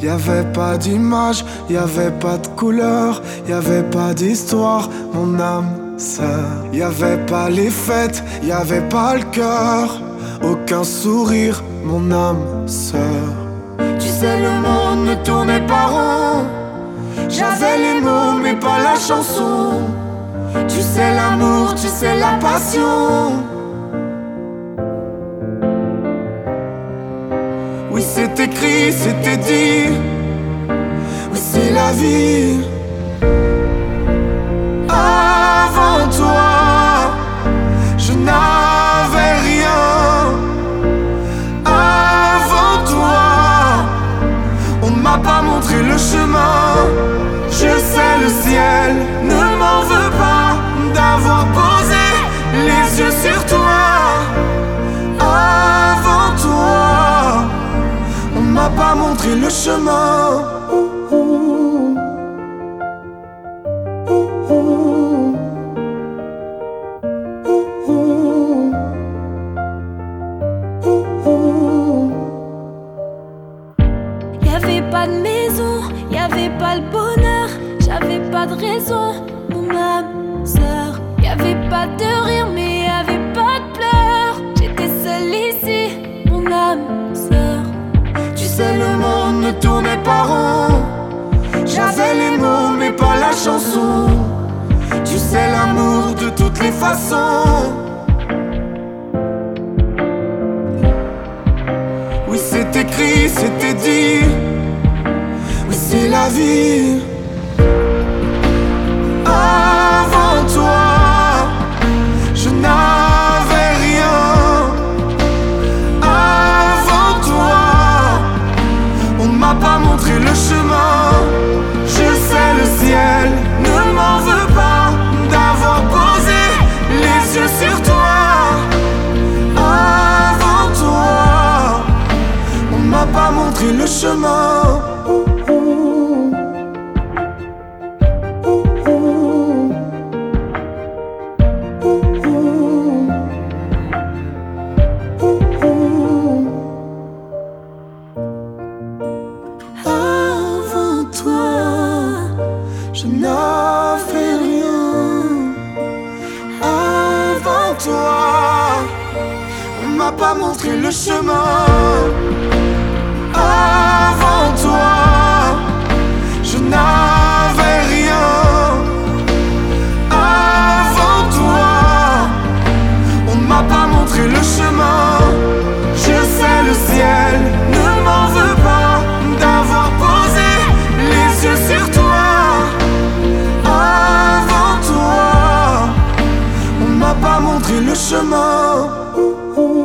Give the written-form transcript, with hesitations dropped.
Y'avait pas d'image, y'avait pas de couleur, y'avait pas d'histoire, mon âme sœur. Y'avait pas les fêtes, y'avait pas le cœur, aucun sourire, mon âme sœur. Tu sais le monde ne tournait pas rond, j'avais les mots mais pas la chanson. Tu sais l'amour, tu sais la passion. Oui c'est écrit, c'était dit. Oui c'est la vie. Avant toi, je n'avais rien. Avant toi, on m'a pas montré le chemin. Je sais le ciel ne m'en veut pas d'avoir posé les yeux sur toi. Avant toi, on m'a pas montré le chemin. Y'avait pas de maison, y'avait pas le bonheur, j'avais pas de raison, mon âme sœur. Y'avait pas de rire mais y'avait pas de pleurs. J'étais seule ici, mon âme sœur. Tu sais le monde ne tournait pas rond, j'avais les mots mais pas la chanson. Tu sais l'amour de toutes les façons. Oui c'est écrit, c'était dit. Oui c'est la vie. Avant toi, je n'avais rien. Avant toi, on m'a pas montré le chemin. Je sais le ciel ne m'en veut pas d'avoir posé les yeux sur toi. Avant toi, on m'a pas montré le chemin. Avant toi, je n'avais rien. Avant toi, on m'a pas montré le chemin. Avant toi, je n'avais rien. Avant toi, on m'a pas montré le chemin. Je sais le ciel ne m'en veut pas d'avoir posé les yeux sur toi. Avant toi, on m'a pas montré le chemin.